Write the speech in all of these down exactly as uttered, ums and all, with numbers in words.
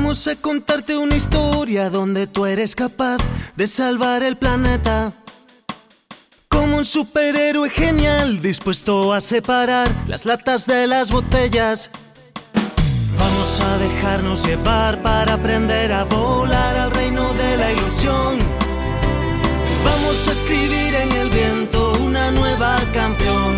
Vamos a contarte una historia donde tú eres capaz de salvar el planeta. Como un superhéroe genial dispuesto a separar las latas de las botellas. Vamos a dejarnos llevar para aprender a volar al reino de la ilusión. Vamos a escribir en el viento una nueva canción.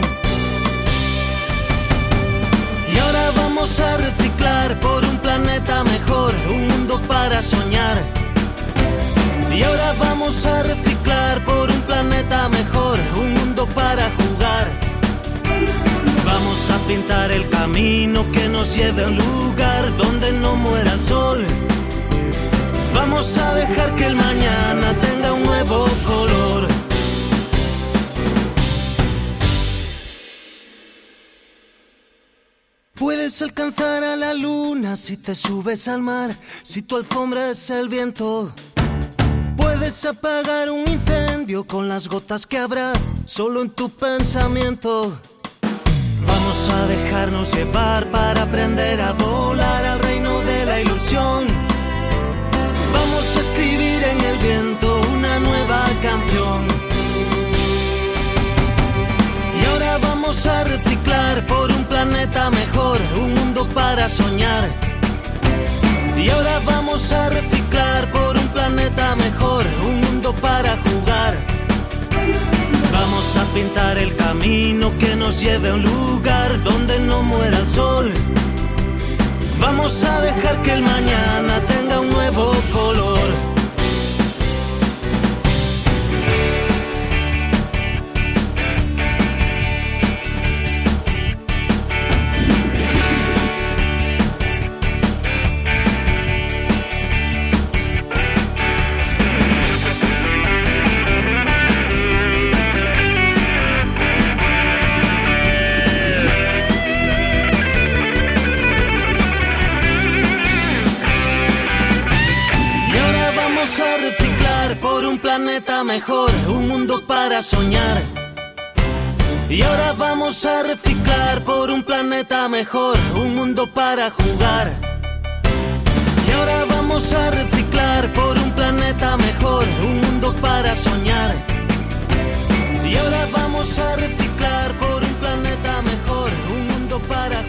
Y ahora vamos a reciclar por un planeta mejor, un mundo para soñar. Y ahora vamos a reciclar por un planeta mejor, un mundo para jugar. Vamos a pintar el camino que nos lleve a un lugar donde no muera el sol. Vamos a dejar que el mañana tenga un nuevo color. Puedes alcanzar a la luna si te subes al mar, si tu alfombra es el viento. Puedes apagar un incendio con las gotas que habrá solo en tu pensamiento. Vamos a dejarnos llevar para aprender a volar al reino de la ilusión. Vamos a escribir en el viento una nueva canción. Y ahora vamos a reciclar por un planeta mejor, un mundo para soñar. Y ahora vamos a reciclar por un planeta mejor, un mundo para jugar. Vamos a pintar el camino que nos lleve a un lugar donde no muera el sol. Vamos a dejar que el mañana tenga un nuevo color. Vamos a reciclar por un planeta mejor, un mundo para soñar. Y ahora vamos a reciclar por un planeta mejor, un mundo para jugar. Y ahora vamos a reciclar por un planeta mejor, un mundo para soñar. Y ahora vamos a reciclar por un planeta mejor, un mundo para jugar.